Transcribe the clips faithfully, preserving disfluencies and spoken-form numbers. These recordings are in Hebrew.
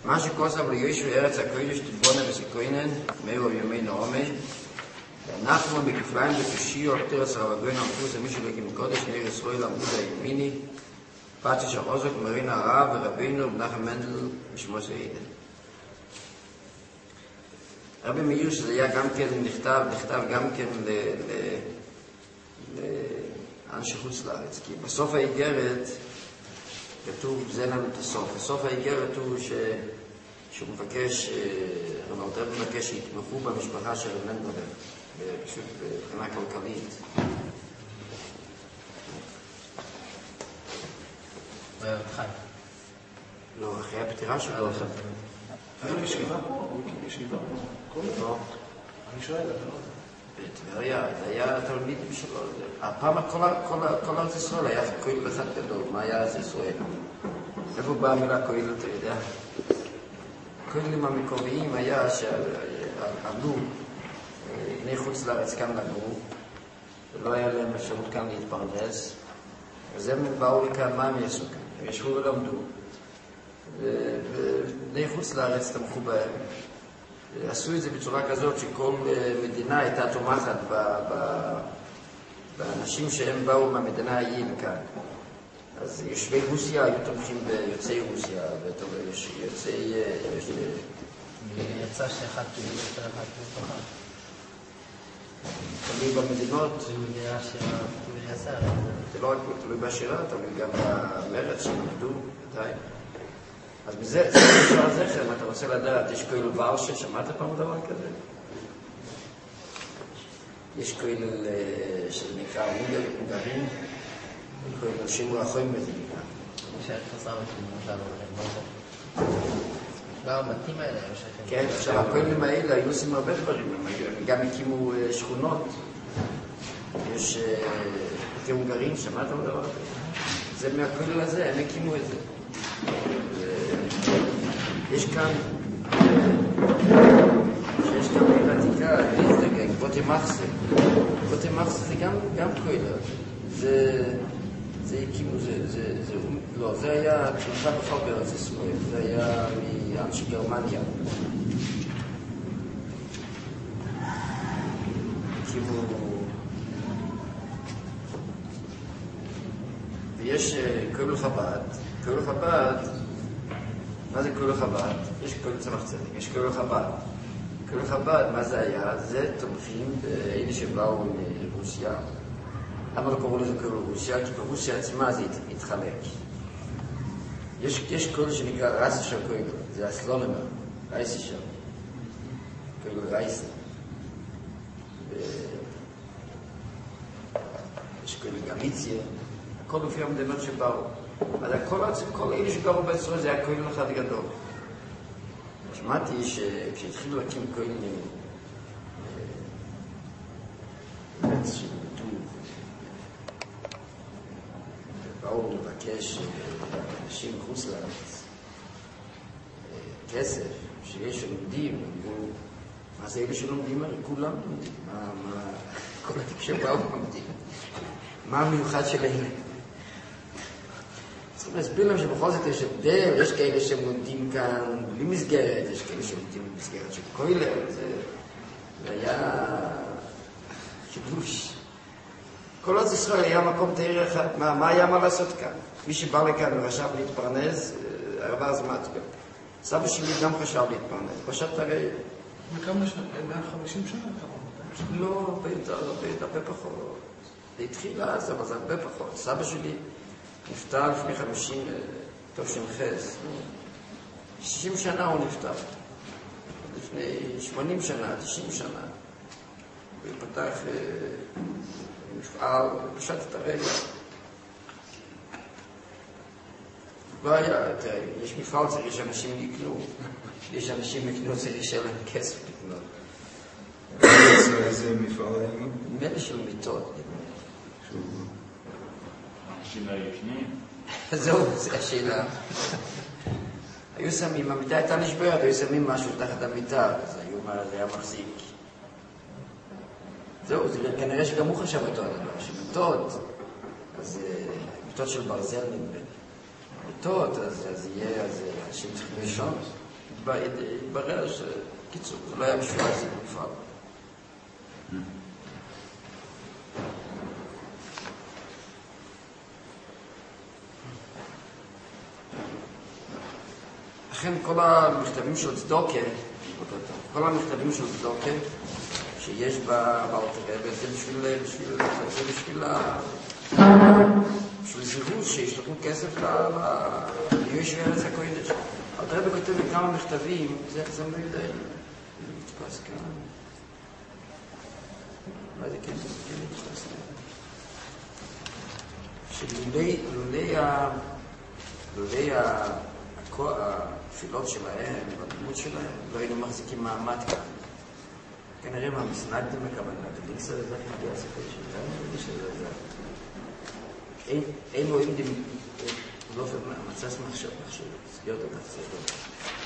מה שכוסם ליושבי ארץ הקודש תתבונה וסקוינן, מאירו ימי נעומי, ואנחנו בכפליים בתושיעו תרס הרבגוין המפוס המי שלו כמקודש מאיר ישראל עמוד הימיני, פצ'י שחוזק מרין הרב ורבינו ובנחם מנדל ושמו סעידן. רבי מאיר שזה היה גם כן נכתב, נכתב גם כן לאנשי חוץ לארץ, כי בסוף האיגרת כתוב, זה לנו את הסוף. בסוף האיגרת הוא ש... שהוא מבקש, רב אלתר מבקש שיתמכו במשפחה של מנדל, פשוט מבחינה כלכלית. הוא היה חי. לא, אחרי הפטירה שלו. היה לו ישיבה פה, הוא הקים ישיבה פה. לא. אני שואל, אתה לא בטבריה, זה היה תלמיד שלו. הפעם כל ארץ ישראל היה כהל אחד גדול. מה היה ארץ ישראל? איפה באה המילה כהל, אתה יודע? כהלים המקוריים היה שעלו בני חוץ לארץ כאן לגור, ולא היה להם אפשרות כאן להתפרנס, אז הם באו לכאן, מה הם יעשו כאן? הם ישבו ולמדו, ובני חוץ לארץ תמכו בהם. עשו את זה בצורה כזאת שכל מדינה הייתה תומכת באנשים שהם באו מהמדינה ההיא לכאן. אז יושבי רוסיה היו תומכים ביוצאי רוסיה, ויוצאי... יצא שאחד כאילו יותר אחד משפחה. תלוי במדינות. זה מדינה שהוא יצא. זה לא רק תלוי בשירה, תלוי גם במרץ שנולדו, עדיין. אז בזה, זה נשאר זכר, אם אתה רוצה לדעת, יש כהל ורשה, שמעת פעם דבר כזה? יש כהל שנקרא הונגרים, כהל שיעור החוים בזה נקרא. שהיה חסר משהו, לא, הבתים האלה, כן, עכשיו הכהלים האלה היו עושים הרבה דברים, הם גם הקימו שכונות, יש כהונגרים, שמעת דבר כזה? זה מהכהל הזה, הם הקימו את זה. יש כאן, שיש כאן בעיר עתיקה, גבותי מחסה. גבותי מחסה זה גם כהל. זה, זה הקימו, זה, זה, זה, לא, זה היה תלופה בכל בארץ ישראל. זה היה מאנשי גרמניה. הקימו, ויש כהל חב"ד. כהל חב"ד, מה זה כהל חב"ד? יש כהל צמח צדק, יש כהל חב"ד. כהל חב"ד, מה זה היה? זה תומכים באלה שבאו מרוסיה. למה לא קראו לזה כהל רוסיה? כי ברוסיה עצמה זה התחלק. יש, יש כהל שנקרא רייסישר כהל, זה הסלולמר, רייסישר. כהל רייסר. יש כהל גמיציה. הכל לפי המדינות שבאו. אז כל אלה שגרו בישראל זה היה כהל אחד גדול. שמעתי שכשהתחילו להקים כהלים, באמת שבטו, באו לבקש אנשים מחוץ לארץ, כסף, שיש שלומדים, אמרו, מה זה אלה שלומדים? הרי כולם לומדים. כל התקשור באו לומדים. מה המיוחד שלהם? צריכים להסביר להם שבכל זאת יש הבדל, יש כאלה שלומדים כאן בלי מסגרת, יש כאלה שלומדים במסגרת של כולל, זה היה חידוש. כל עוד ישראל היה מקום תאיר אחד, מה, מה היה מה לעשות כאן? מי שבא לכאן וחשב להתפרנס, הרבה הזמן גם. סבא שלי גם חשב להתפרנס, פשוט הרי... וכמה שנה? מאה וחמישים שנה? לא, הרבה פחות. זה התחיל אז, אבל זה הרבה פחות. סבא שלי נפטר לפני חמישים, טוב שמחס, שישים שנה הוא נפטר. לפני שמונים שנה, תשעים שנה. הוא פתח מפעל, פשט את הרגע. לא היה, תראה, יש מפעל צריך שאנשים יקנו. יש אנשים יקנו, צריך לשלם כסף לקנות. איזה מפעל היה? נדמה לי של מיטות. אנשים לא ישנים? זהו, זו השאלה. היו שמים, המיטה הייתה נשברת, היו שמים משהו תחת המיטה, אז היו מה, זה היה מחזיק. זהו, כנראה שגם הוא חשב אותו הדבר, שמיטות, אז מיטות של ברזל נדמה. מיטות, אז יהיה, אז אנשים צריכים לישון. התברר שקיצור, זה לא היה בשביל זה בפעם. לכן כל המכתבים של צדוקה, כל המכתבים של צדוקה שיש באלתר רבי, זה בשביל, בשביל, זה בשביל ה... בשביל זירוז שישלחו כסף ליש וארץ הקודש. אלתר רבי כותב בכמה מכתבים, זה זה לא יודע, נתפס כאן. מה זה כן, זה כן נתפס כאן. שלולי, לולי ה... לולי ה... התפילות שלהם, והדמות שלהם, לא היינו מחזיקים מעמד כאן. כנראה מה, מסנגדים בכוונה, תדיקסה לזה, כנראה הספר שלנו, ושזה זה. אין לו אם לא מצס מחשב, מחשב, סגיות את הספר.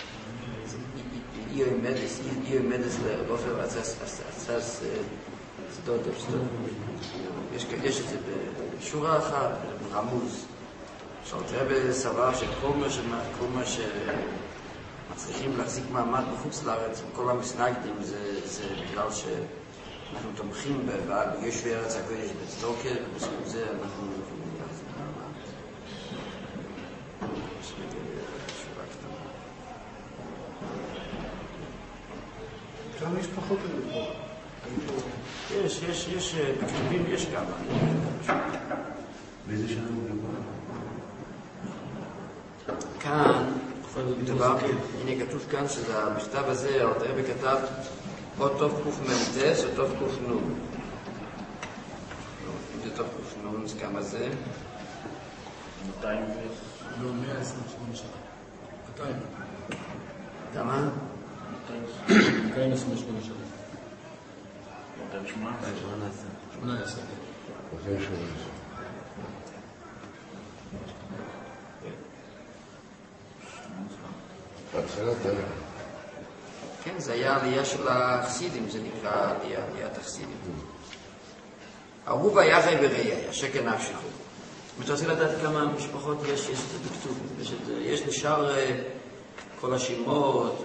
אי עומדס, אי עומדס לאופר ועצס, עצס, סדות, סדות. יש את זה בשורה אחת, ברמוז. שאלתר רבי סבר שכל מה שמצליחים להחזיק מעמד בחוץ לארץ, כל המסנגדים, זה בגלל שאנחנו תומכים ביש וארץ הקודש בצדוקה, ובזכות זה אנחנו יכולים להחזיק מעמד. יש רגע שורה קטנה. כמה יש פחות פה? יש, יש, יש, בכתובים יש כמה. באיזה שנה הוא גבר? כאן, דבר, הנה כתוב כאן שהמכתב הזה, אלתר רבי כתב או טוב קוף מנטס או טוב קוף נון. אם זה טוב קוף נון, אז כמה זה? מאתיים לא, מאה עשרים ושמונה שנה. מאתיים. כמה? מאתיים עשרים ושמונה שנה. מאתיים שמונה עשרה. שמונה עשרה. מאתיים שמונה עשרה. כן, זה היה עלייה של החסידים, זה נקרא עלייה, עליית החסידים. אהוב היה חי בראי, השקר נפשכו. אתה רוצה לדעת כמה משפחות יש, יש את זה בכתוב, יש, יש לשאר כל השמות,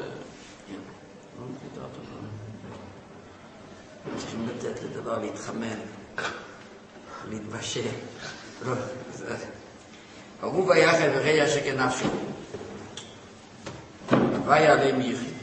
צריכים לתת לדבר להתחמם, להתבשל. אהוב היה חי בראי, השקר נפשכו. והיה עליהם יחי.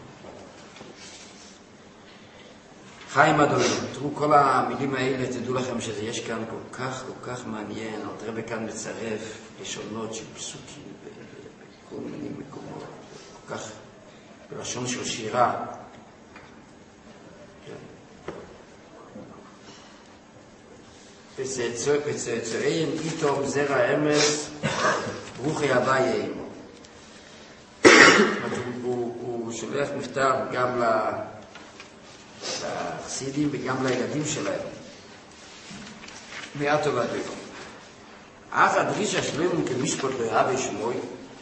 חיים אדוני, תראו כל המילים האלה, תדעו לכם שזה יש כאן כל כך, כל כך מעניין. אלתר רבי כאן מצרף לשונות של פסוקים בכל מיני מקומות, כל כך בלשון של שירה. וצאצאיהם איתום זרע אמס, ברוכי הוויה עמו. הוא שולח מכתב גם לחסידים וגם לילדים שלהם. מעט טוב עד היום. אך הדרישה שלנו כמשפט לרבי שמואל,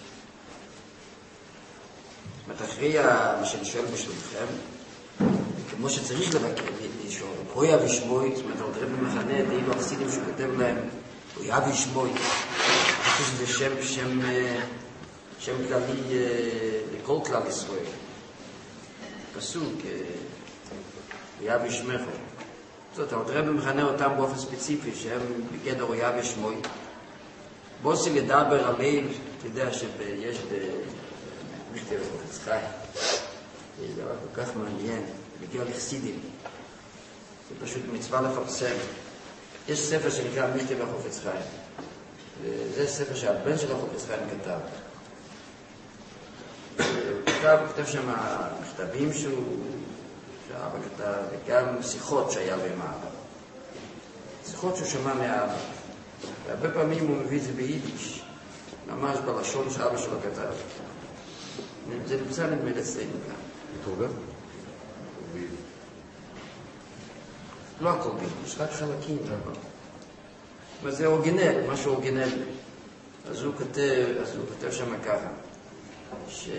זאת אומרת, אחרי מה שאני שואל בשבילכם, כמו שצריך לבקר, לשאול, הוא יביא שמואל, זאת אומרת, אלתר רבי מחנה, דהילו החסידים שכותב להם, הוא יביא שמואל. אני חושב שזה שם, שם, שם כללי לכל כלל ישראל. פסוק, יביא שמך. זאת, אלתר רבי מחנה אותם באופן ספציפי, שהם בגדר הוא יביא שמואל. בוסי לדבר עליהם, אתה יודע שיש במכתב חפץ חיים. יש דבר כל כך מעניין, בגלל לחסידים. זה פשוט מצווה לפרסם. יש ספר שנקרא מכתב החפץ חיים. זה ספר שהבן של החפץ חיים כתב. הוא כתב, הוא כתב שם מכתבים שהוא, שהאבא כתב, וגם שיחות שהיה עם האבא. שיחות שהוא שמע מהאבא. והרבה פעמים הוא מביא את זה ביידיש, ממש בלשון שאבא שלו כתב. זה נמצא נדמה לצלנו כאן. מתורגם? לא הכל ביידיש, רק חלקים. אבל זה אורגינל, משהו אורגינל. אז הוא כותב, אז הוא כותב שם ככה, ש...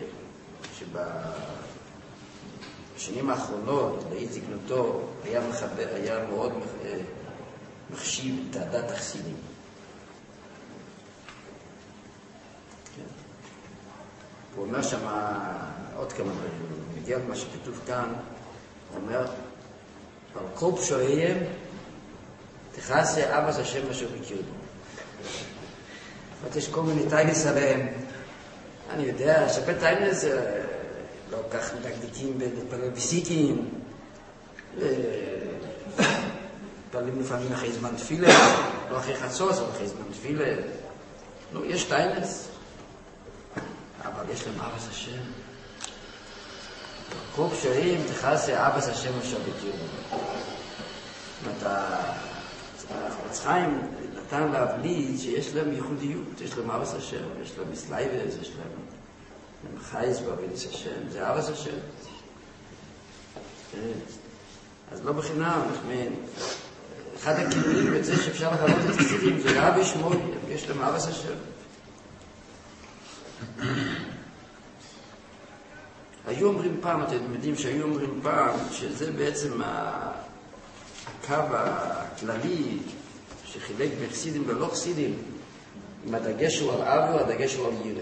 שבשנים האחרונות, בעת זקנותו, היה, מחבר, היה מאוד מחשיב את הדת החסידים. הוא אומר שם עוד כמה דברים, הוא מגיע למה שכתוב כאן, הוא אומר, על כל פשועיהם תכסה אבא השם אשר בקרבו. זאת אומרת, יש כל מיני טיינס עליהם. אני יודע שהרבה טיינס לא כך מדקדקים להתפלל בסיקים, מתפללים לפעמים אחרי זמן תפילה, לא אחרי חצות, אבל אחרי זמן תפילה. לא, יש טיינס, אבל יש להם אבא השם. כל פשעים תכסה אבא השם אשר בקרבו. זאת אומרת, החפץ חיים נתן להבליט שיש להם ייחודיות, יש להם אבא השם, יש להם מסלייבס, יש להם חייס בעבודת השם, זה אבא השם. אז לא בחינם, אחד הכינויים בזה שאפשר לחלות את חסידים זה רבי שמואל, יש להם אבא השם. היו אומרים פעם, אתם יודעים שהיו אומרים פעם, שזה בעצם הקו הכללי שחילק בחסידים ולא חסידים, עם הדגש הוא על אבו, הדגש הוא על ירא.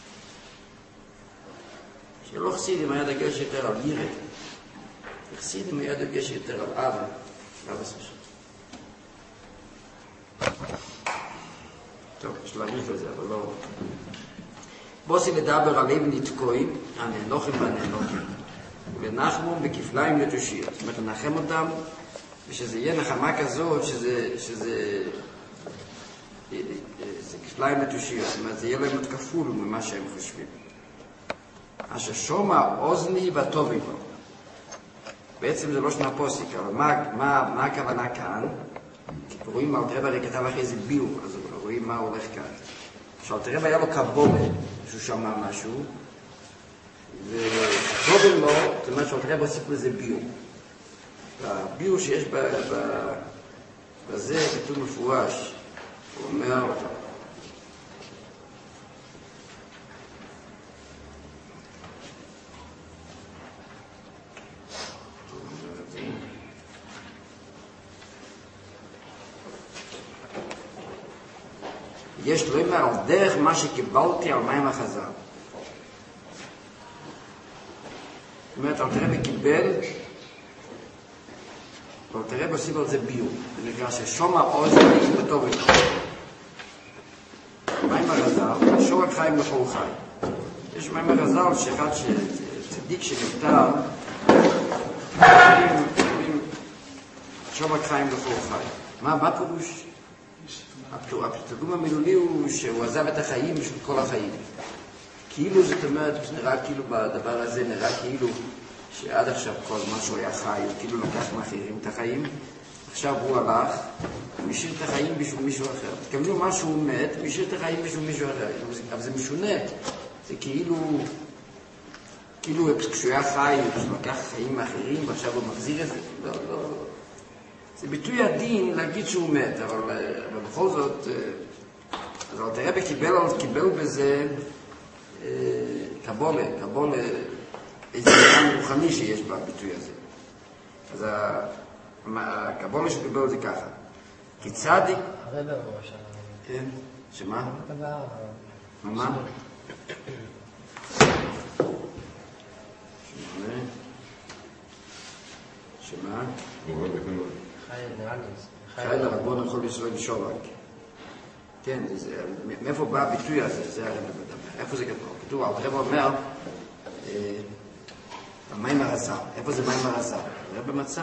שלא חסידים היה דגש יותר על ירא, חסידים היה דגש יותר על אבו, אבו השם. טוב, יש להריך לזה, אבל לא... בוסי לדבר עליהם נתקועים, הנאנוכים והנאנוכים, ולנחמו בכפליים לתושיות. זאת אומרת, לנחם אותם, ושזה יהיה נחמה כזאת, שזה, שזה, זה כפליים לתושיות. זאת אומרת, זה יהיה להם עוד כפול ממה שהם חושבים. אשר שומע אוזני וטובי בו. בעצם זה לא שנה פוסיק, אבל מה, מה, מה הכוונה כאן? כי רואים מה אלתר רבי הרי כתב אחרי זה ביור, אז רואים מה הולך כאן. שאלתר רבי היה לו קבולה, שהוא שמע משהו, וקודם לו, זאת אומרת שאלתר רבי הוסיף לזה ביור. והביור שיש ב, ב, בזה כתוב מפורש, הוא אומר, יש לומר על דרך מה שקיבלתי על מים החז"ל. זאת אומרת, אלתר רבי קיבל, ואלתר רבי הוסיף על זה ביור. זה נקרא ששומע אוזני וטוב איתו. מים החז"ל, שורק חיים לכל חי. יש מים החז"ל שאחד שצדיק שנפטר, אומרים שורק חיים לכל חי. מה, מה פירוש? התרגום המילולי הוא שהוא עזב את החיים בשביל כל החיים. כאילו זאת אומרת, נראה כאילו בדבר הזה, נראה כאילו שעד עכשיו כל זמן שהוא היה חי, הוא כאילו לקח מאחרים את החיים, עכשיו הוא הלך, הוא השאיר את החיים בשביל מישהו אחר. תקבלו מה שהוא מת, הוא השאיר את החיים בשביל מישהו אחר. אבל זה משונה. זה כאילו, כאילו כשהוא היה חי, הוא לקח חיים מאחרים, ועכשיו הוא מחזיר את זה. לא, לא. זה ביטוי הדין להגיד שהוא מת, אבל, אבל בכל זאת, אז אלתר רבי קיבל, קיבל בזה אה, קבולה, קבולה, איזה עניין רוחני שיש בביטוי הזה. אז הקבולה שקיבל זה ככה. כי צדיק... הרבה בראש. כן, שמה? מה? מה? שמה? חי לרבון יכול ישראל שורק. כן, מאיפה בא הביטוי הזה? זה הרב מדבר. איפה זה כתוב? כתוב, הרב אומר, מים הרז"ל. איפה זה מים הרז"ל? הרב מצא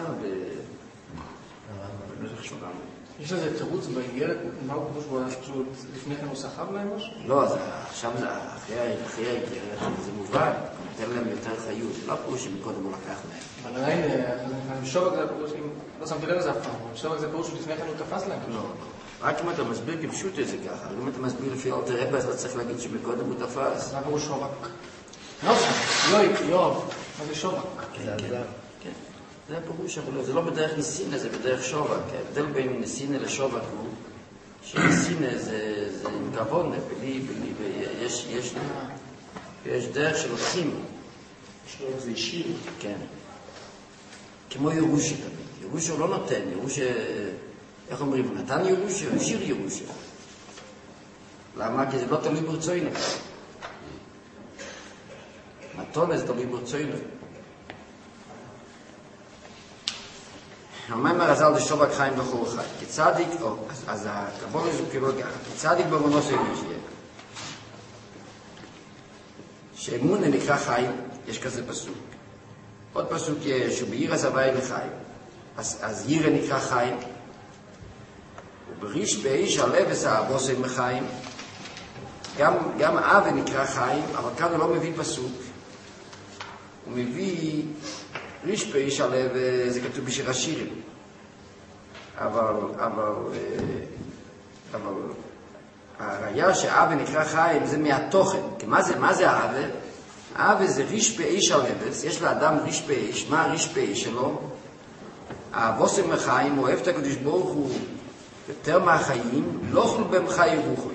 בנוסח שורם. יש לזה תירוץ באיגרת? מה הוא כתוב שהוא לפני כן הוא סחב להם משהו? לא, עכשיו אחרי האיגרת זה מובן, נותן להם יותר חיות. לא פירוש שמקודם הוא לקח מהם. אבל עדיין, שורק זה הפירוש, לא שמתי לב לזה אף פעם, שורק זה פירוש שלפני כן הוא תפס להם. לא, רק אם אתה מסביר כפשוט זה ככה, אם אתה מסביר לפי אלתר רבי, אז לא צריך להגיד שמקודם הוא תפס. זה הפירוש שורק. לא, יואב, מה זה שורק? זה עזר. כן, זה הפירוש, אבל זה לא בדרך ניסינה, זה בדרך שורק. ההבדל בין ניסינה לשורק הוא שניסינה זה עם כבוד, בלי, בלי, יש, יש, יש דרך שלוקחים. שורק זה אישי. כן. כמו ירושי תמיד. ירושי הוא לא נותן, ירושי, איך אומרים, הוא נתן ירושי, הוא השאיר ירושי. למה? כי זה לא תלוי ברצונו. מתונה זה תלוי ברצונו. המאמר הזל זה שובק חיים בכל חי. כצדיק, או, אז, אז הקבולה זו כאילו ככה, כצדיק במונוסו יהיה. שאמונה נקרא חיים, יש כזה פסוק. עוד פסוק יש, שבעיר הזווי לחיים. אז, אז ירא נקרא חיים. ובריש באיש הלבס האבוסי מחיים. גם, גם אבא נקרא חיים, אבל כאן הוא לא מביא פסוק. הוא מביא ריש באיש הלב, זה כתוב בשיר השירים. אבל, אבל, אבל, הראיה שאבא נקרא חיים זה מהתוכן. כי מה זה, מה זה אבא? אבא זה ריש באיש הלבס, יש לאדם ריש באיש. מה הריש באיש שלו? האבוסי מחיים, הוא אוהב את הקדוש ברוך הוא יותר מהחיים, לא אוכל בהם חי רוחוי.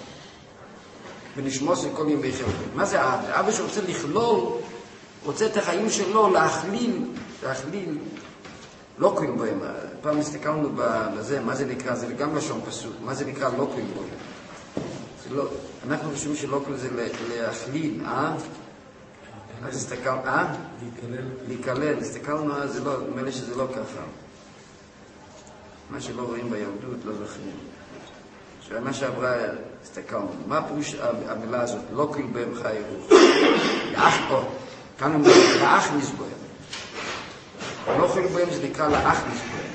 ונשמוס לכל ימי חלקם. מה זה אבא? אבא שרוצה לכלול, רוצה את החיים שלו להכליל, להכליל, לא קוים בהם. פעם הסתכלנו בזה, מה זה נקרא? זה גם לשון פסוק. מה זה נקרא לא קוים בהם? זה לא, אנחנו חושבים שלא קוים זה להכליל, אה? אז הסתכל, אה? להיכלל. להיכלל. הסתכלנו, זה לא, נדמה לי שזה לא ככה. מה שלא רואים בילדות, לא זוכרים. שמה שעברה, הסתכלנו. מה פירוש המילה הזאת? לא קוים בהם חי רוח. לאח פה. כאן הוא אומר, לאח נסבוהם. לא קוים בהם זה נקרא לאח נסבוהם.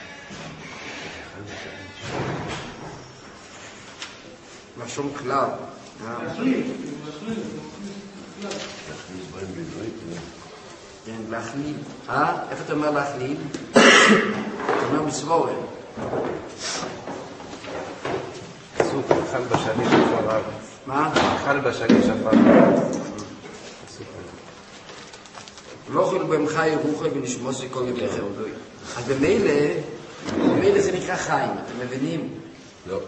לשון כלל. כן, להכליל. אה? איפה אתה אומר להכליל? אתה אומר מסבורם. פסוק, אכל בשני שפר רב. מה? אכל בשני שפר רב. לא אוכל בהם חי רוחי ונשמוס לכל ימי חלקם. אז במילא, במילא זה נקרא חיים, אתם מבינים? לא.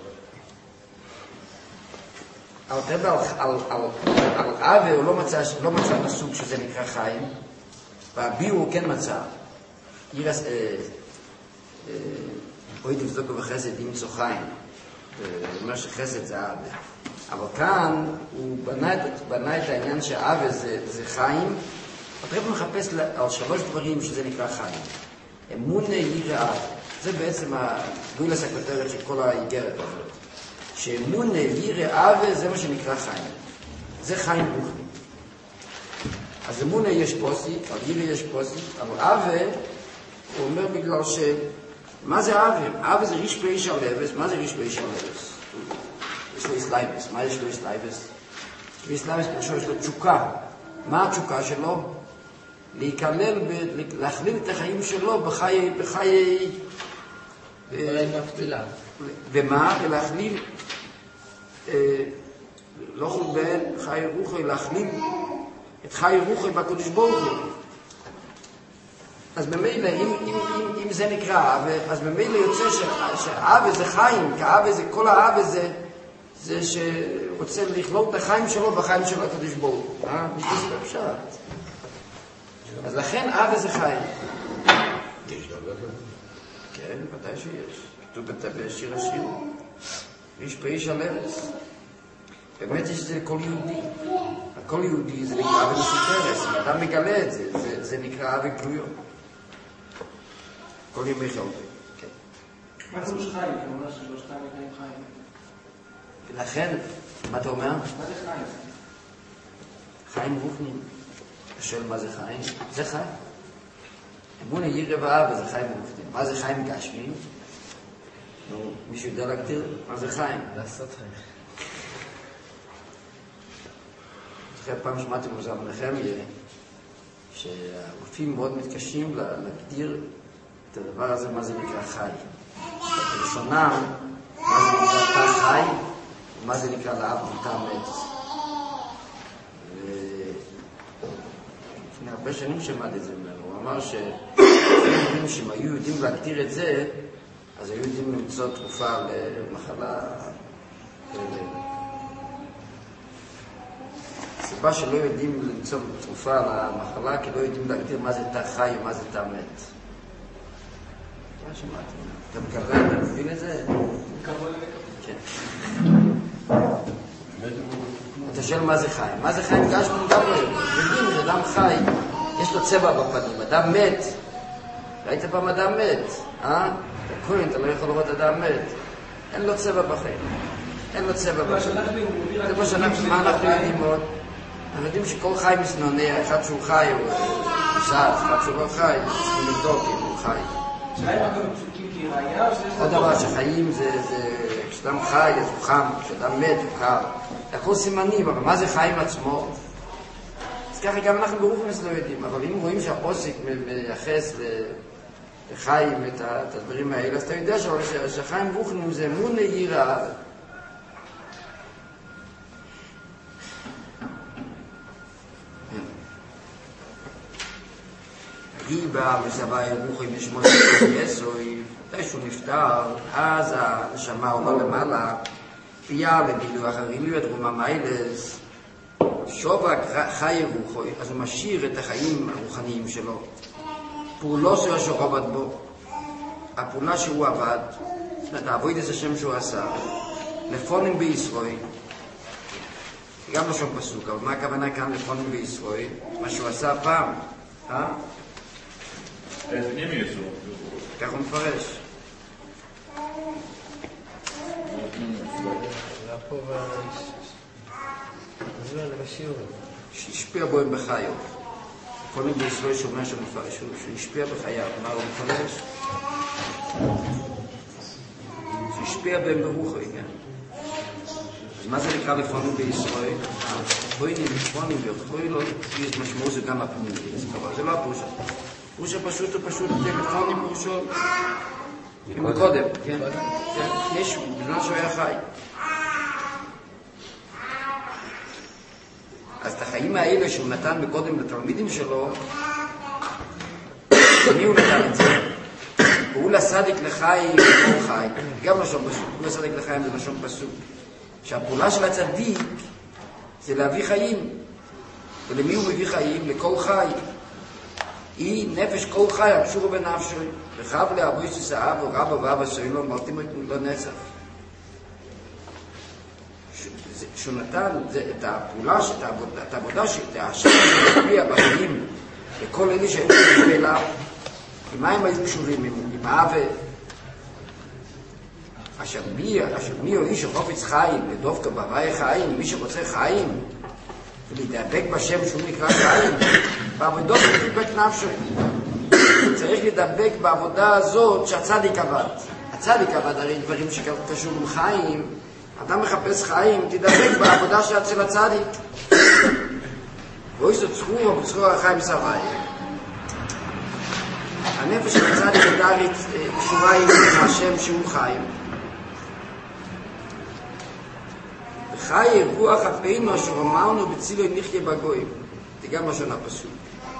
על תראה, על, על, על אבה הוא לא מצא, לא מצא בסוג שזה נקרא חיים, והביאו הוא כן מצא. ירס, אה, אה, בואי תבדוקו בחסד ימצוא חיים. זאת אומרת שחסד זה אבה. אבל כאן הוא בנה, בנה את העניין שאבה זה, זה חיים. התראה מחפש על שלוש דברים שזה נקרא חיים. אמונה ירא אבה. זה בעצם הגוילס הכותרת של כל האיגרת הזאת. שאמונה ירא אבה זה מה שנקרא חיים. זה חיים רוחני. אז אמונה יש פוסי, על ירא יש פוסי, אבל אבה, הוא אומר בגלל ש... מה זה אבה? אבה זה ריש באיש הלבס. מה זה ריש באיש הלבס? יש לו איסלייבס. מה יש לו איסלייבס? איסלייבס פרשו יש לו תשוקה. מה התשוקה שלו? להיכלל, ב... להכליל את החיים שלו בחיי... בחיי... בתפילה. ומה? ולהכליל לא יכול בין חי רוחי, להכליל את חי רוחי בקדוש ברוך הוא. אז במילא, אם, אם, אם, אם זה נקרא אבה, אז במילא יוצא שאבה זה חיים, כי אבה זה, כל האבה זה, זה שרוצה לכלול את החיים שלו בחיים של הקדוש ברוך הוא. אה? משהו זה אפשר. אז לכן אבה זה חיים. יש דבר כזה? כן, ודאי שיש. כתוב בשיר השיר. איש באיש הלבס. באמת יש זה כל יהודי. הכל יהודי זה נקרא אבה מסופרס. אם אדם מגלה את זה, זה, זה נקרא אבה גלויו. כל ימי חלבי. כן. מה פירוש חיים? כי אומר שלושתם נקראים חיים. ולכן, מה אתה אומר? מה זה חיים? חיים רוחני. אתה שואל מה זה חיים? זה חיים. אמונה ירא ואבה זה חיים רוחני. מה זה חיים גשמי? נו, מישהו יודע להגדיר מה זה חיים? לעשות חיים. אחרי פעם שמעתי מוזר מנחמיה, שהרופאים מאוד מתקשים להגדיר את הדבר הזה, מה זה נקרא חי. בראשונם, מה זה נקרא תא חי, ומה זה נקרא לאב ותא מת. לפני הרבה שנים שמעתי את זה ממנו, הוא אמר שאם היו יודעים להגדיר את זה, אז היו יודעים למצוא תרופה למחלה. הסיבה שלא יודעים למצוא תרופה למחלה, כי לא יודעים להגדיר מה זה תא חי ומה זה תא מת. מה שמעתי? אתה מקבל, אתה מבין את זה? מקבל. כן. אתה שואל מה זה חיים? מה זה חיים? גשמי גם לא יודעים. יודעים אדם חי, יש לו צבע בפנים, אדם מת. ראית פעם אדם מת? אה? אתה כהן, אתה לא יכול לראות אדם מת. אין לו צבע בחיים. אין לו צבע בחיים. זה מה שאנחנו, מה אנחנו יודעים עוד? אנחנו יודעים שכל חי מסנונע, אחד שהוא חי הוא זז, אחד שהוא לא חי, צריכים לבדוק אם הוא חי. שחיים רק פשוטים כי ראייה או שיש... עוד דבר שחיים זה, כשאדם חי אז הוא חם, כשאדם מת הוא קר. הכל סימנים, אבל מה זה חיים עצמו? אז ככה גם אנחנו ברוחניס לא יודעים, אבל אם רואים שהפוסק מייחס לחיים את הדברים האלה, אז אתה יודע שחיים ברוחניס זה אמונה יראה. היא באה וסבא ירוחים לשמות את יסוי, אחרי שהוא נפטר, אז הנשמה עולה למעלה, פיה לגילו אחרי להיות רומה מיילס, שובק חי רוחוי, אז הוא משאיר את החיים הרוחניים שלו. פעולו שלו שרובד בו, הפעולה שהוא עבד, את העבוד את השם שהוא עשה, לפונים בישראל, גם לא שום פסוק, אבל מה הכוונה כאן לפונים בישראל? מה שהוא עשה פעם, אה? איזה פנימי יסור? כך הוא מפרש. והפה זה בשיעור. שהשפיע בו הם בחייו. לפונים בישראל שאומר שהוא מפרש, שהוא השפיע בחייו. מה הוא מפרש? שהשפיע בהם ברוחו, כן? אז מה זה נקרא לפונים בישראל? פונים, לפונים, ויכולים לו, יש משמעות זה גם הפנים. זה לא הפושה. פושה פשוט הוא פשוט, לפונים פושו, מקודם, כן? יש, בזמן שהוא היה חי. אז את החיים האלה שהוא נתן מקודם לתלמידים שלו, מי הוא נתן את זה? הוא לסדיק לחיים כמו חי, גם לשון פסוק, הוא לסדיק לחיים זה לשון פסוק. שהפעולה של הצדיק זה להביא חיים. ולמי הוא מביא חיים? לכל חי. היא נפש כל חי, הקשור בנפשו, וחב לאבו יסוס האב ורבא ואבא סוילו, מלתים לו נצח. שהוא נתן את הפעולה, את העבודה שהשם משפיע בחיים לכל אלה שהיו קשורים אליו, עם מה הם היו קשורים? עם האווה. אשר מי, אשר מי הוא איש שחופץ חיים, לדופתו בהווי חיים, מי שרוצה חיים, ולהידבק בשם שהוא נקרא חיים, בעבודות להידבק נפשו. צריך להידבק בעבודה הזאת שהצדיק עבד. הצדיק עבד הרי דברים שקשור עם חיים, אדם מחפש חיים, תדבק בעבודה של הצדיק. ואוי זאת צחור או בצחור החיים סבי. הנפש של הצדיק הדרית קשורה עם השם שהוא חיים. חי רוח אפינו אשר אמרנו בצילו נחיה בגויים. זה גם לשון הפסוק.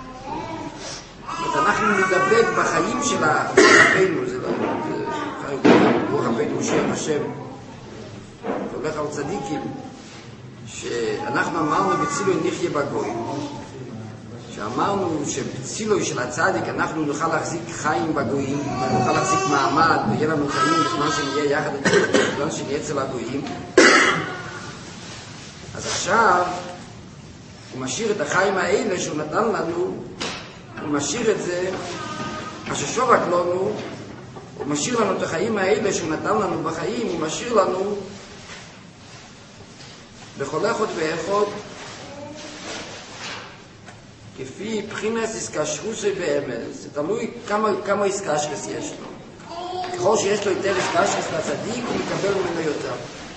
אנחנו נדבק בחיים של רוח אפינו, זה לא רוח אפינו שם השם. זה הולך על צדיקים, שאנחנו אמרנו בצילו נחיה בגויים. שאמרנו שבצילו של הצדיק אנחנו נוכל להחזיק חיים בגויים, נוכל להחזיק מעמד, ויהיה לנו חיים בזמן שנהיה יחד, בזמן שנהיה אצל הגויים. אז עכשיו הוא משאיר את החיים האלה שהוא נתן לנו, הוא משאיר את זה, מה ששובק לנו, הוא משאיר לנו את החיים האלה שהוא נתן לנו בחיים, הוא משאיר לנו בכל אחד ואחד כפי בחינס איסקשרוסי באמס. זה תלוי כמה, כמה איסקשרס יש לו. ככל שיש לו יותר איסקשרס לצדיק, הוא מקבל ממנו יותר.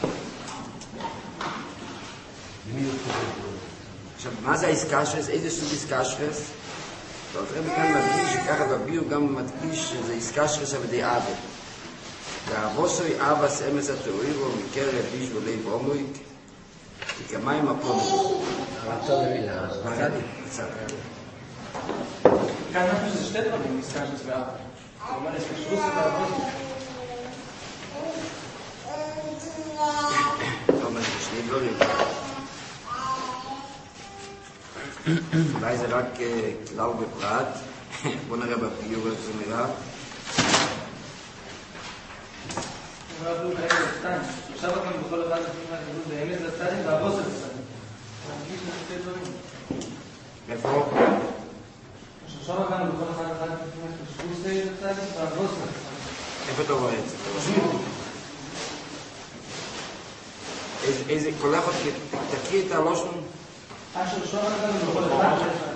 עכשיו, מה זה האיסקשרס? איזה סוג איסקשרס? טוב, תראה כאן מדגיש, שככה בביאו גם מדגיש שזה איסקשרס עבדי אבא. והבוסוי אבס אמס התאוירו מקרב איש ולי ברומויק, כי כמיים הפרומו. אבל טוב במילה. מחדי, קצת. כאן נפש זה שתי דברים, איסקשרס ואבא. זאת אומרת, איסקשרוס ואבא. זאת אומרת, שני דברים. אולי זה רק כלל בפרט. בוא נראה בפיור איך זה נראה. אנחנו כאלה לצטן. עכשיו אנחנו בכל אחד נפים מהגדול באמת לצטן והבוס לצטן. אני מרגיש שזה שתי דברים. איפה? עכשיו גם בכל אחד אחד שפוס די לצד והבוסר. איפה אתה רואה את זה? איזה, איזה, כל אחד, תקריא את הלושן. אשר שוב גם בכל אחד.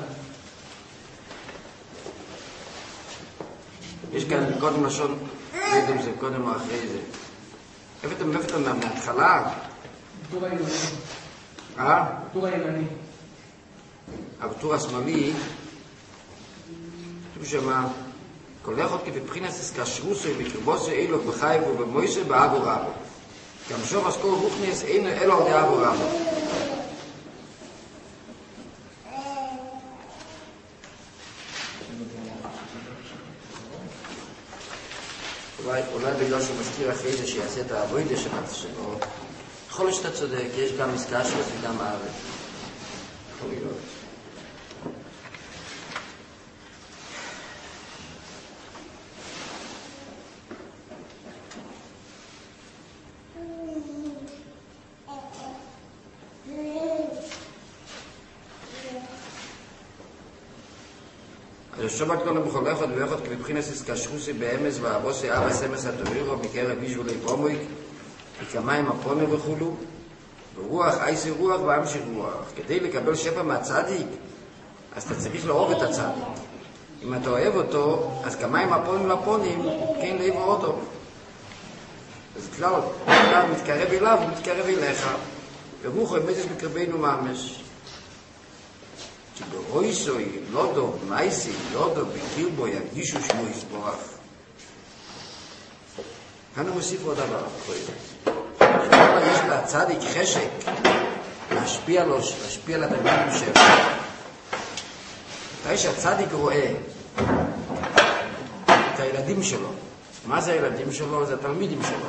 יש כאן קודם לשון, קודם זה, קודם או אחרי זה. איפה אתה מבפת אותם מההתחלה? בטור הימני. אה? בטור הימני. הבטור השמאלי, כתוב שמה, כל אחד כבבחינס איסקשרוסו ובקרבוסו אילו בחייב ובמויסו באבו רבו. גם שוב אסקול רוחניס אין אלו על אבו רבו. אולי, אולי בגלל שהוא מזכיר אחרי זה שיעשה את העבודה שלו, יכול להיות שאתה צודק, יש גם איסקשרוס וגם הארץ. יכול להיות. שבת כל בכל אחד ואחד כבבחינס איסקשרוסי באמס והבוסי אבא סמס התורירו מקרב בישולי פומויק וכמים הפונה וכולו ורוח אייסי רוח ואמשי רוח. כדי לקבל שפע מהצדיק אז אתה צריך לאהוב את הצדיק. אם אתה אוהב אותו אז כמים הפונים לפונים כן לאהוב אותו. אז כלל אתה מתקרב אליו ומתקרב אליך ורוח עמדס בקרבנו ממש. כי ברויסו ילודו, מייסי ילודו, בקרבו ירגישו שמו יסבורך. כאן הוא מוסיף עוד דבר. יש לצדיק חשק להשפיע לו, להשפיע לתלמידים שלו. מתי שהצדיק רואה את הילדים שלו. מה זה הילדים שלו? זה התלמידים שלו.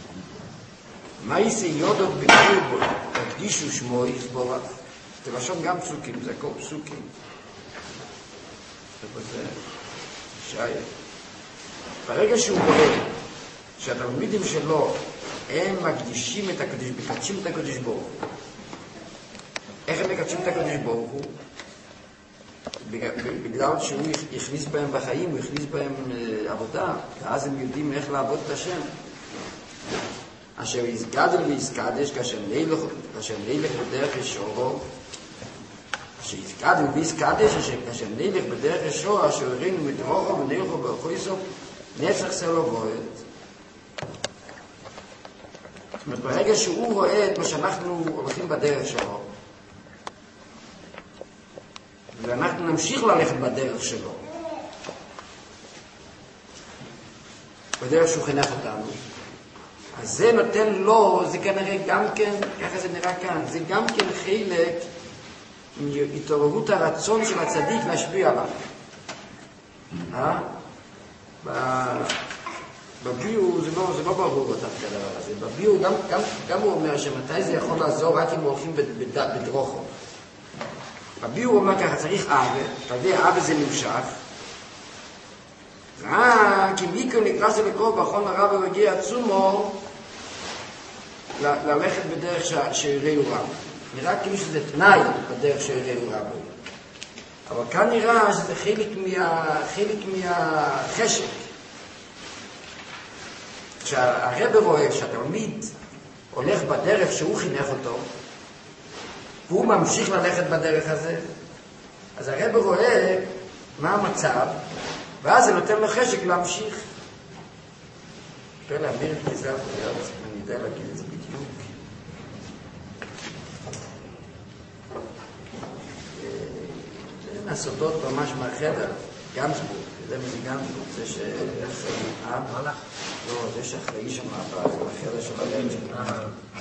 מייסי ילודו, בקרבו ירגישו שמו יסבורך. זה לשון גם פסוקים, זה הכל פסוקים. זה שייך. ברגע שהוא רואה שהתלמידים שלו הם מקדישים את הקדוש, מקדשים את הקדוש ברוך הוא. איך הם מקדשים את הקדוש ברוך הוא? בגלל שהוא הכניס בהם בחיים, הוא הכניס בהם עבודה, ואז הם יודעים איך לעבוד את השם. אשר יסגדל ויסקדש כאשר נלך בדרך ישורו, שיזכדל ויסקדש כאשר נלך בדרך ישוע אשר הרינו מדרוכו ונלכו ברכויסו נצח סלו בועד. זאת אומרת, ברגע שהוא רואה את מה שאנחנו הולכים בדרך שלו ואנחנו נמשיך ללכת בדרך שלו, בדרך שהוא חינך אותנו, אז זה נותן לו, זה כנראה גם כן, ככה זה נראה כאן, זה גם כן חלק מהתעוררות הרצון של הצדיק להשפיע עליו. אה? בביאו זה לא, זה לא ברור אותך כדבר הזה. בביאו גם, גם, גם הוא אומר שמתי זה יכול לעזור רק אם הולכים בדרוכו. בביאו הוא אומר ככה, צריך אבא, אתה יודע, אבא זה נמשך. רק אם איקו נקרא זה לקרוא בכל הרב ומגיע עצומו ללכת בדרך שיראו רב. נראה כאילו שזה תנאי בדרך שיראו רב. אבל כאן נראה שזה חלק, מה, חלק מהחשק. כשהרב רואה שהתלמיד הולך בדרך שהוא חינך אותו, והוא ממשיך ללכת בדרך הזה, אז הרב רואה מה המצב, ואז זה נותן לו חשק להמשיך. אפשר להמיר את זה, אני יודע להגיד את זה בדיוק. זה מהסודות ממש מהחדר, גמזבורג, זה מזה גמזבורג, זה שאחראי, אה? מה לך? לא, זה שאחראי שם בחדר של הלב שלנו.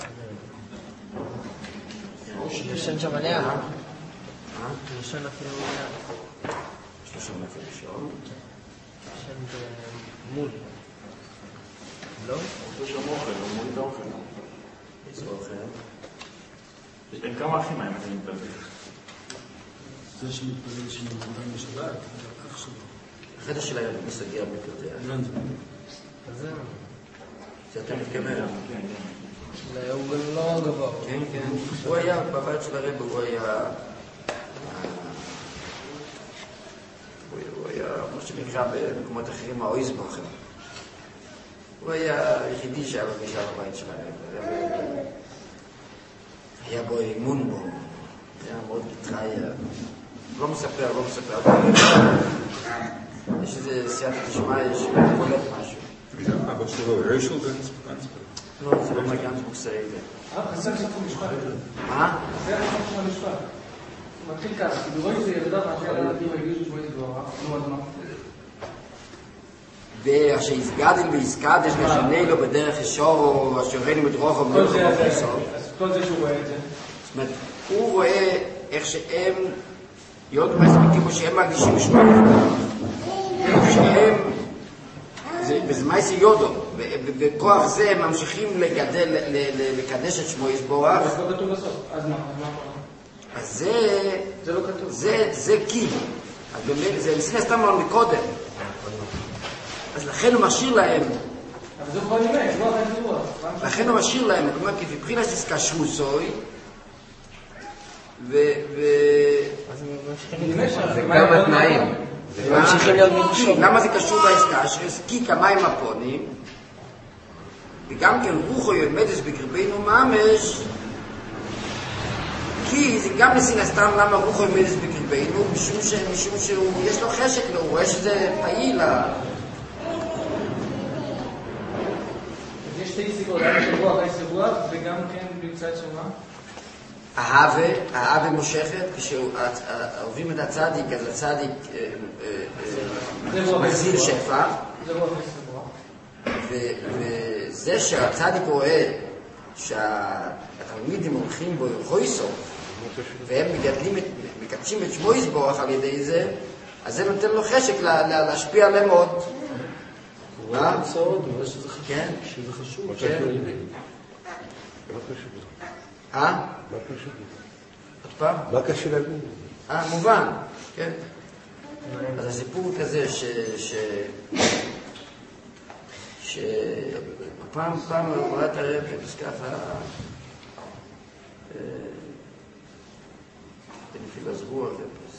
ישן שם עליה? אה? ישן אפילו עליה. יש לו שם איפה לישון? ישן מול. לא? יש שם אוכל, הוא מוריד את האוכל. איזה אוכל? הם כמה אחים הם אתם מתפללים? זה שמתפלל שם עבודה בשבת, אח שלו. החדר של הילד מסגר בקרדיה. אז זהו. זה אתה מתכוון? הוא לא גבוה. כן, כן. הוא היה, בבית של הרב הוא היה שנקרא במקומות אחרים האויז בוחר. הוא היה היחידי שהיה בגישה בבית שלהם. היה בו אימון בו, היה מאוד גטראי. לא מספר, לא מספר. יש איזה סייעתא דשמיא שקולט משהו. אבא שלו, ריישל גנסבורג? לא, זה לא מהגנסבורג סיידה. אה, חסר סוף המשפט. מה? זה היה סוף של המשפט. הוא מתחיל ככה, כי ברור זה ירדה מאשר הלדים הרגישו שבועי דבורה. נו, אז מה? ואשר יסגדל ויסקדש לשני לו בדרך ישור, אשר ראינו מדרוך ומלוך ובחיסור. כל זה שהוא רואה את זה. זאת אומרת, הוא רואה איך שהם, יודו מספיקים או שהם מרגישים משמעות. איך שהם, וזה מייסי יודו, ובכוח זה הם ממשיכים לגדל, לקדש את שמו יסבורך. אז לא כתוב בסוף, אז מה? אז זה, זה לא כתוב. זה כי. אז באמת, זה ניסינו סתם לא מקודם. אז לכן הוא משאיר להם. אבל זה כבר נראה, זה לא אחרי דיבור. לכן הוא משאיר להם, כלומר, כי מבחינה שסקה שמוסוי, ו... כמה תנאים. למה זה קשור בעסקה? שסקיק המים הפונים, וגם כן רוחו יומדס בקרבנו ממש, כי זה גם נסין הסתם למה רוחו יומדס בקרבנו, משום שיש לו חשק לו, הוא רואה שזה פעיל. יש שתי סיבות, היה שבוע אחרי שבוע, וגם כן בצד שמה. האהבה, האהבה מושכת, כשאוהבים את הצדיק, אז הצדיק מזיר שפע. זה לא אחרי שבוע. וזה שהצדיק רואה שהתלמידים הולכים בו חויסו, והם מגדלים, מקדשים את שמו יסבורך על ידי זה, אז זה נותן לו חשק להשפיע עליהם עוד. הוא רואה את הצעות, הוא רואה שזה חשוב. כן. שזה חשוב. כן. מה קשור? אה? מה קשור? עוד פעם? מה קשור להבין? אה, מובן, כן. אז הסיפור הוא כזה ש... ש... ש... פעם, פעם הוא ראה את הרב, אז ככה... בנפיל הזרוע,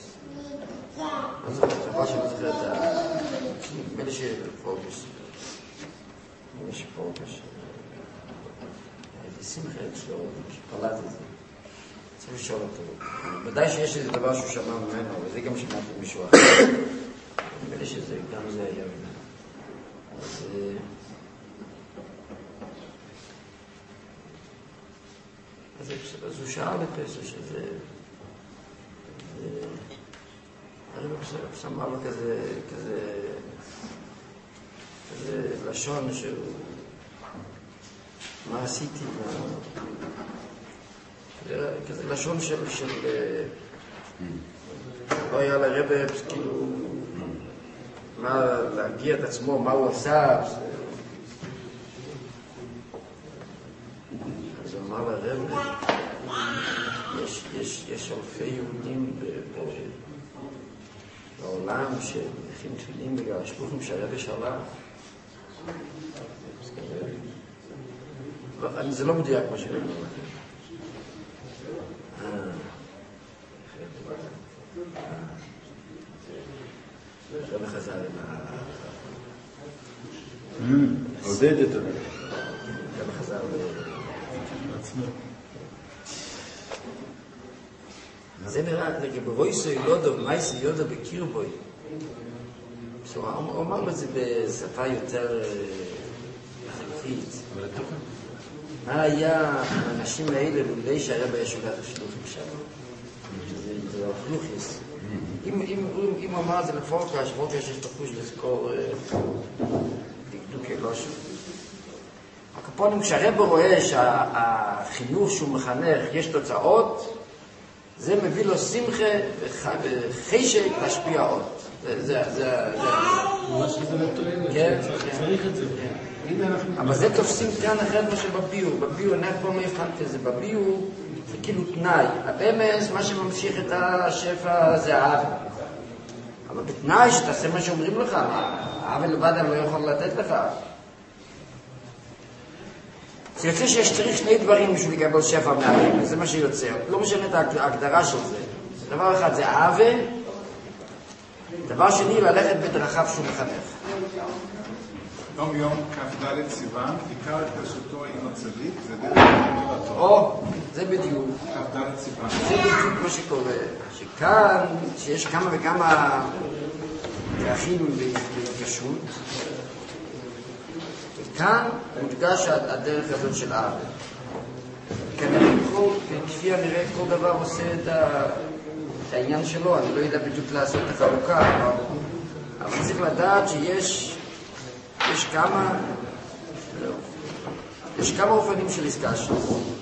אז חבל שאני זוכר את ה... נדמה לי שפורקש. נדמה לי שפורקש. הייתי שמחה אצלו, שפלט את זה. צריך לשאול אותו. ודאי שיש איזה דבר שהוא שמע ממנו, וזה גם שמעתי מישהו אחר. נדמה לי שזה, גם זה היה ממנו. אז... אז, אז הוא שאל לפסו שזה... הרב שמע לו כזה, כזה, כזה לשון שהוא... מה עשיתי? כזה לשון של... של לא היה לרב כאילו... מה להגיע את עצמו, מה הוא עשה. אז הוא אמר לרב, יש, יש, יש אלפי יהודים בעולם שמניחים תפילין בגלל השלוחים שהרב שלח. זה לא מדויק מה שאני אומר. הרב חזר עם ה... עודד את זה. הרב חזר לעצמו. זה נראה, ברויסו ילודו, מייסו ילודו בקירבוי. הוא אמר לו את זה בשפה יותר חלקית. מה היה האנשים האלה לולי שהרבא ישולח השלוחים שם? זה הפלוחיס. אם הוא אמר את זה לפורקש, פורקש יש תחוש לזכור דקדוק אלושו. הקפונים, כשהרבא רואה שהחינוך שהוא מחנך יש תוצאות, זה מביא לו שמחה וחשק להשפיע עוד. זה, זה, זה, זה. ממש שזה לתועלת. כן, צריך את זה. אבל זה תופסים כאן אחרת מה שבביור. בביור, אני פה לא הבחנתי את זה. בביור זה כאילו תנאי. הבאמס, מה שממשיך את השפע זה האב. אבל בתנאי שתעשה מה שאומרים לך. האב לבד אני לא יכול לתת לך. זה יוצא שיש צריך שני דברים בשביל לקבל שפע מהאב. זה מה שיוצא. לא משנה את ההגדרה של זה. דבר אחד זה האב, דבר שני, ללכת בדרכיו שהוא מחנך. יום יום כ"ד סיוון, עיקר התקשרתו עם הצדיק, זה דרך לימוד התורה. או, זה בדיוק. כ"ד סיוון. זה בדיוק מה שקורה. שכאן, שיש כמה וכמה דרכים להתקשרות, וכאן מודגש הדרך הזאת של אב. כנראה, כפי הנראה, כל דבר עושה את העניין שלו. אני לא יודע בדיוק לעשות את החלוקה, אבל צריך לדעת שיש יש כמה לא, יש כמה אופנים של איסקשן.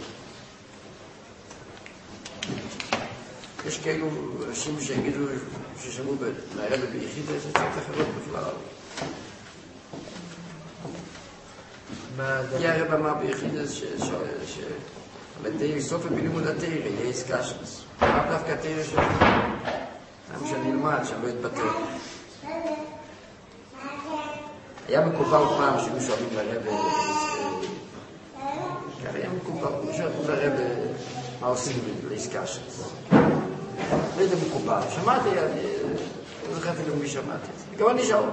יש כאלו אנשים שיגידו ששמעו מהרבא ביחידה, יש קצת אחרות בכלל. כי הרבא אמר ביחידה שעל ידי סוף בלימוד התורה יהיה איסקשן. מה דווקא התורה שלו? למה שאני אלמד, שאני לא אתבטא. היה מקובל פעם שהיו שואלים לרבא, היה מקובל, שואלים לרבא מה עושים לאיסקשן. לא יודע מקובל, שמעתי, לא זכרתי למי שמעתי, גם אני שאול.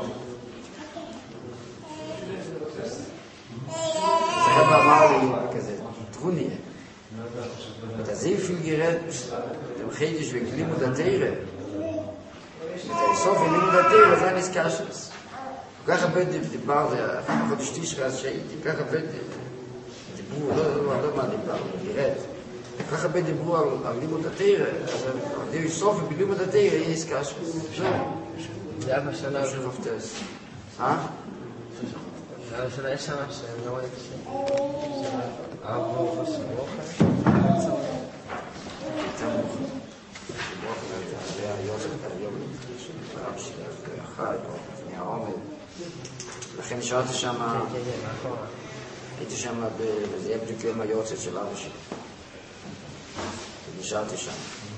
הרבא אמר לי כזה, תרוניה, אתה זה יפיל גירד, אתם חידש ולימוד התורה, אתה סוף לימוד התורה, זה האיסקשן. כל כך הרבה דיבר, זה חודש תשרה שהייתי, כל כך הרבה דיברו, לא מה דיבר, נראית. כל כך הרבה דיברו על לימוד התורה, אז על סוף בלימוד התורה יהיה איסקשן. זה היה בשנה הזאת. שחופטס. אה? זה היה בשנה, יש שנה שאני לא רואה את זה. אבו וסבוכה. תמוך. סבוכה זה היוזר, היום הרב שלי, החי, לפני העומד. לכן נשארתי שם, הייתי שם, וזה היה בדיוק יום היורצת של אבא שלי. נשארתי שם.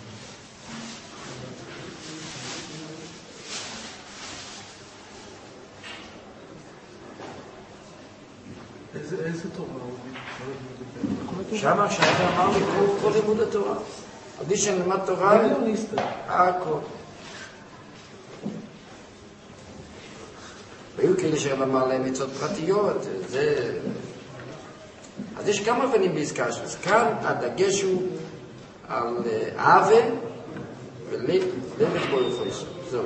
איזה תורה? שם כשאתה אמר לי כל לימוד התורה. עדי שנלמד תורה, הכל. והיו כאלה שרב אמר להם עצות פרטיות, זה... אז יש כמה אופנים באיסקשן. אז כאן הדגש הוא על אהבה ולך בו יחויס. זהו.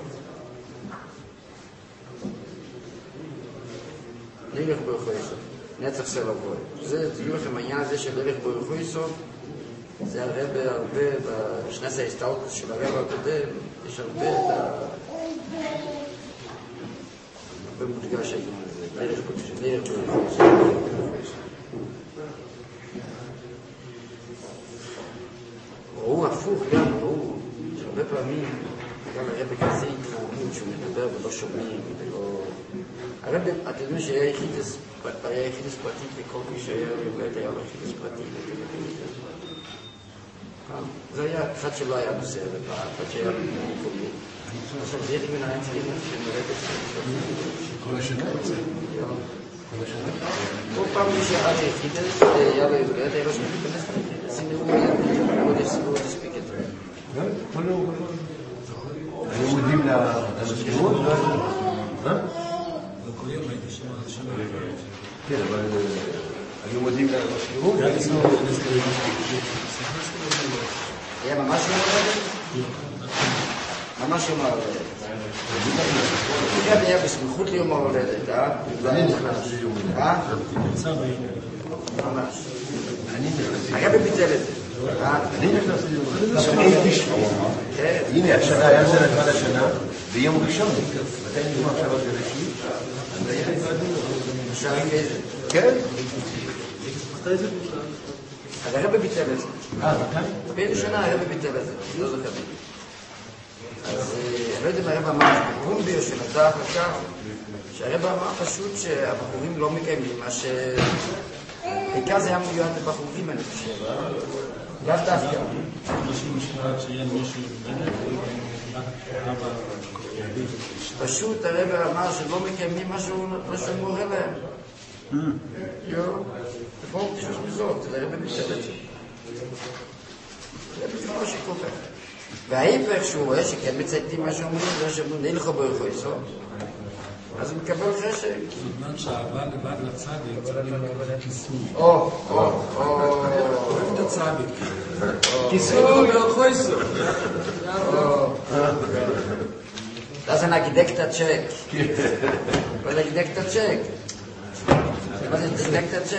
ללך בו יחויס. נצח סלע בוי. זה, תראו לכם העניין הזה של ללך בו יחויס, זה הרבה הרבה, בשנס ההסתלקות של הרב הקודם, יש הרבה את ה... במודגש העניין הזה, ללך בו יחויס, ללך בו יחויס. הוא הפוך גם, הוא, שהרבה פעמים, גם הרב כזה התחרמות שהוא מדבר ולא שומעים, ולא... הרב, אתם יודעים שהיה יחידס, היה יחידס פרטית וכל מי שהיה יובד היה לו יחידס פרטית. זה היה אחד שלא היה נושא, אחד שהיה מקומי. עכשיו זה יחיד מן העצרים שמראה את זה. כל השנה יוצא. כל השנה. כל פעם מי שהיה לו יחידס, היה לו יובד, היה לו שמי להיכנס ליחידס. הנה הוא היה עוד יסיבו, עוד יספיק את זה. כל לא... היהודים למזכירות? אה? כל יום הייתי שם, זה שם. כן, אבל היו מודים למזכירות? היה ממש יום הולדת? ממש יום ההולדת. זה היה בסמיכות ליום ההולדת, אה? אני נכנס ליום הולדת. אה? ממש. היה בביטל את זה. אני נכנס ליום הולדת. הייתי שם. הנה, השנה היה זה נקרא לשנה, ביום ראשון. מתי נגמר עכשיו על גרשי? שרים איזה? כן? אז הרב ביטל את זה. אה, מתי? באיזה שנה הרב ביטל את זה? לא זוכר. אז אני לא יודע מה הרב אמר, בפומבי או שנדע אחר כך, שהרב אמר פשוט שהבחורים לא מקיימים מה ש... בעיקר זה היה מיועד לבחורים, אני חושב. לאו דווקא. פשוט הרב אמר שלא מקיימים משהו מורה להם. יו, לפעמים תשוש מזאת, זה הרב ביטל את זה. זה בדיוק מה שקורה. וההיפך שהוא רואה שכן מצייתים מה שאומרים, זה שאומרים הלכו ברכו יסוד, אז הוא מקבל חשק. זאת אומרת שהאהבה לבד לצדיק זה כיסוי. או, או, או... אוהב את הצדיק. כיסוי ברכו יסוד. Das ist ein gedeckter Check. Was ist ein gedeckter Check? Was ist ein gedeckter Check?